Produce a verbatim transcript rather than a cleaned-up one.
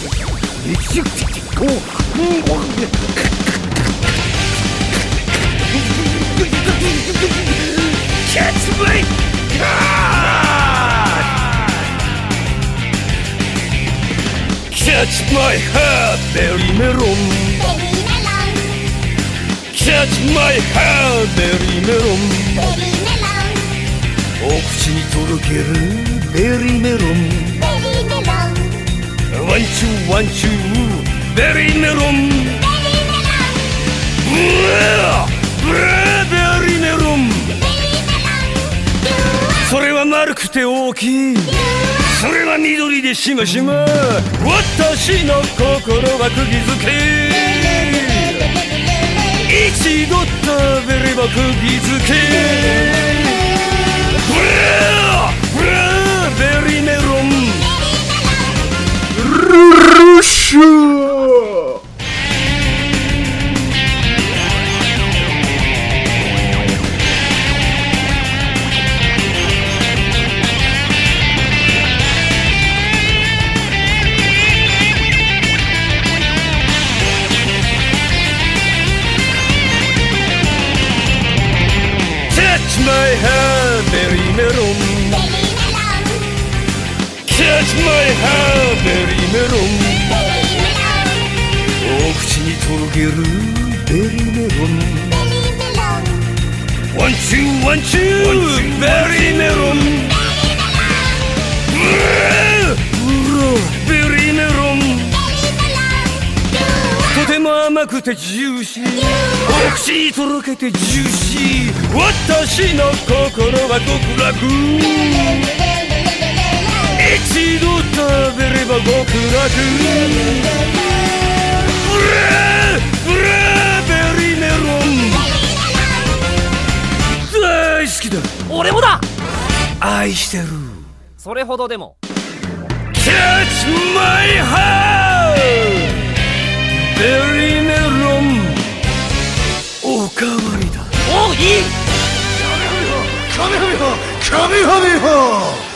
Catch my heart! Catch my heart, berry melon. Catch my heart, berry melon. お口にとろけるベリーメロン。ワンチューワンチューベリーメロン。ブラブラベリーメロン。それは丸くて大きい、それは緑でしましま。私の心は釘付け。一度食べれば釘付け。ブラブラベリーメロン。ルシュCatch my heart, berry melon. Catch my heart, berry melon. お口にとろけるベリーメロン。ワンチューワンチューベリーメロン。ブラベリーメロン。とても甘くてジューシー、お口にとろけてジューシー。私の心は極楽。一度食べれば極楽。ブラブラベリーメロン。大好きだ。 俺もだ。 愛してる。 それほどでも。 Catch my heart,ベリーメロン。おかわりだ。 おう、いい。 カメハメハカメハメハ。